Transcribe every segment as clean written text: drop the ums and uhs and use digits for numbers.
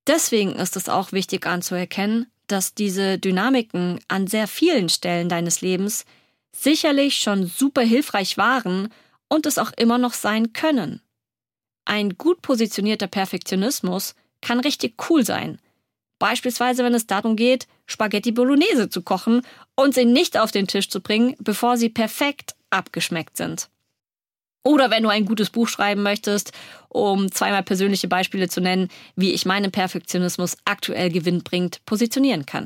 Deswegen ist es auch wichtig anzuerkennen, dass diese Dynamiken an sehr vielen Stellen deines Lebens sicherlich schon super hilfreich waren und es auch immer noch sein können. Ein gut positionierter Perfektionismus kann richtig cool sein. Beispielsweise, wenn es darum geht, Spaghetti Bolognese zu kochen und sie nicht auf den Tisch zu bringen, bevor sie perfekt abgeschmeckt sind. Oder wenn du ein gutes Buch schreiben möchtest, um zweimal persönliche Beispiele zu nennen, wie ich meinen Perfektionismus aktuell gewinnbringend positionieren kann.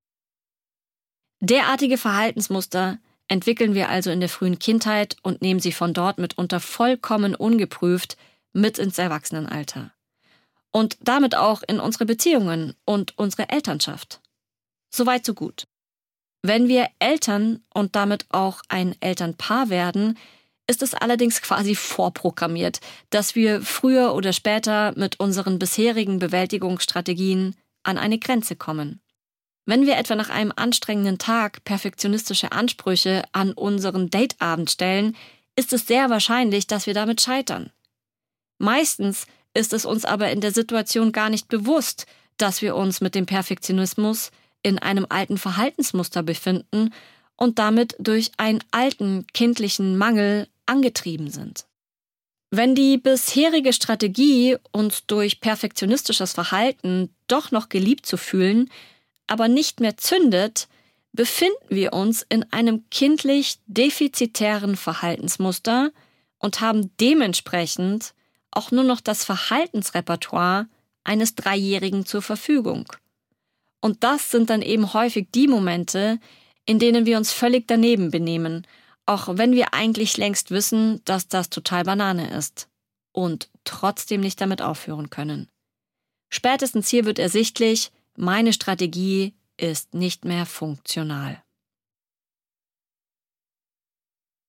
Derartige Verhaltensmuster entwickeln wir also in der frühen Kindheit und nehmen sie von dort mitunter vollkommen ungeprüft mit ins Erwachsenenalter. Und damit auch in unsere Beziehungen und unsere Elternschaft. Soweit so gut. Wenn wir Eltern und damit auch ein Elternpaar werden, ist es allerdings quasi vorprogrammiert, dass wir früher oder später mit unseren bisherigen Bewältigungsstrategien an eine Grenze kommen. Wenn wir etwa nach einem anstrengenden Tag perfektionistische Ansprüche an unseren Dateabend stellen, ist es sehr wahrscheinlich, dass wir damit scheitern. Meistens ist es uns aber in der Situation gar nicht bewusst, dass wir uns mit dem Perfektionismus in einem alten Verhaltensmuster befinden und damit durch einen alten kindlichen Mangel angetrieben sind. Wenn die bisherige Strategie, uns durch perfektionistisches Verhalten doch noch geliebt zu fühlen, aber nicht mehr zündet, befinden wir uns in einem kindlich defizitären Verhaltensmuster und haben dementsprechend auch nur noch das Verhaltensrepertoire eines Dreijährigen zur Verfügung. Und das sind dann eben häufig die Momente, in denen wir uns völlig daneben benehmen, auch wenn wir eigentlich längst wissen, dass das total Banane ist und trotzdem nicht damit aufhören können. Spätestens hier wird ersichtlich, meine Strategie ist nicht mehr funktional.